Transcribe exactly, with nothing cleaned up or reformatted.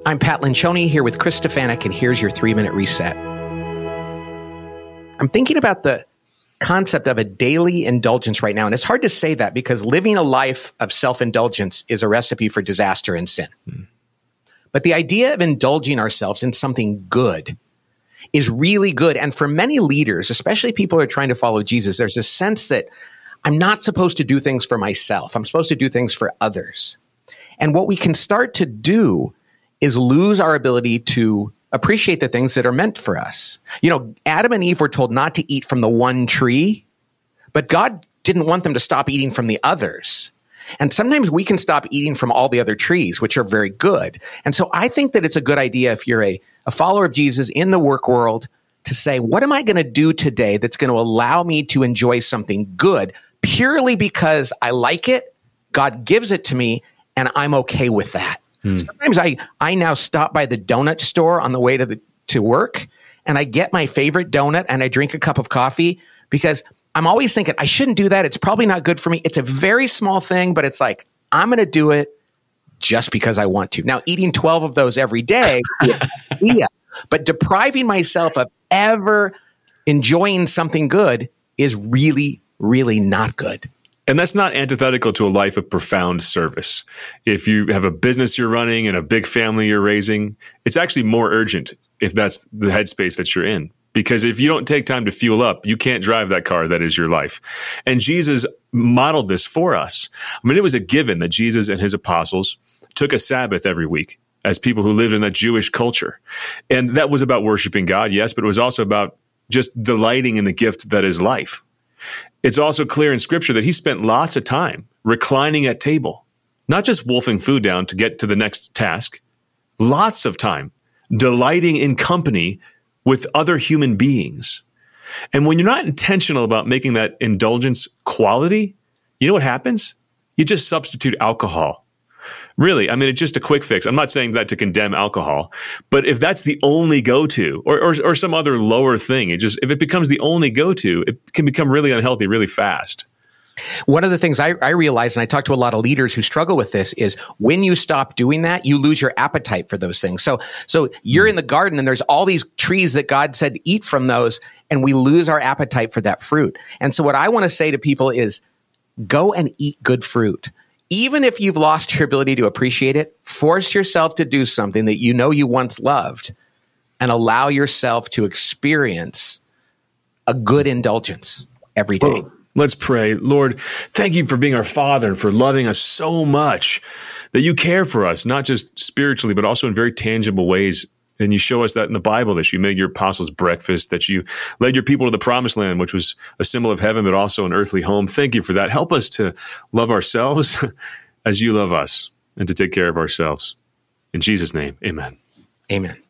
I'm Pat Lencioni here with Chris Stefanik, and here's your three-minute reset. I'm thinking about the concept of a daily indulgence right now, and it's hard to say that because living a life of self-indulgence is a recipe for disaster and sin. Mm. But the idea of indulging ourselves in something good is really good. And for many leaders, especially people who are trying to follow Jesus, there's a sense that I'm not supposed to do things for myself. I'm supposed to do things for others. And what we can start to do is lose our ability to appreciate the things that are meant for us. You know, Adam and Eve were told not to eat from the one tree, but God didn't want them to stop eating from the others. And sometimes we can stop eating from all the other trees, which are very good. And so I think that it's a good idea if you're a, a follower of Jesus in the work world to say, what am I going to do today that's going to allow me to enjoy something good purely because I like it, God gives it to me, and I'm okay with that. Hmm. Sometimes I, I now stop by the donut store on the way to the, to work, and I get my favorite donut and I drink a cup of coffee because I'm always thinking I shouldn't do that. It's probably not good for me. It's a very small thing, but it's like, I'm going to do it just because I want to. Now, eating twelve of those every day, yeah, but depriving myself of ever enjoying something good is really, really not good. And that's not antithetical to a life of profound service. If you have a business you're running and a big family you're raising, it's actually more urgent if that's the headspace that you're in. Because if you don't take time to fuel up, you can't drive that car that is your life. And Jesus modeled this for us. I mean, it was a given that Jesus and his apostles took a Sabbath every week as people who lived in that Jewish culture. And that was about worshiping God, yes, but it was also about just delighting in the gift that is life. It's also clear in Scripture that he spent lots of time reclining at table, not just wolfing food down to get to the next task, lots of time delighting in company with other human beings. And when you're not intentional about making that indulgence quality, you know what happens? You just substitute alcohol. Really, I mean, it's just a quick fix. I'm not saying that to condemn alcohol, but if that's the only go-to, or, or or some other lower thing, it just if it becomes the only go-to, it can become really unhealthy really fast. One of the things I, I realize, and I talk to a lot of leaders who struggle with this, is when you stop doing that, you lose your appetite for those things. So, so you're in the garden and there's all these trees that God said eat from those, and we lose our appetite for that fruit. And so what I want to say to people is go and eat good fruit. Even if you've lost your ability to appreciate it, force yourself to do something that you know you once loved and allow yourself to experience a good indulgence every day. Well, let's pray. Lord, thank you for being our Father and for loving us so much that you care for us, not just spiritually, but also in very tangible ways. And you show us that in the Bible, that you made your apostles breakfast, that you led your people to the promised land, which was a symbol of heaven, but also an earthly home. Thank you for that. Help us to love ourselves as you love us and to take care of ourselves. In Jesus' name, amen. Amen.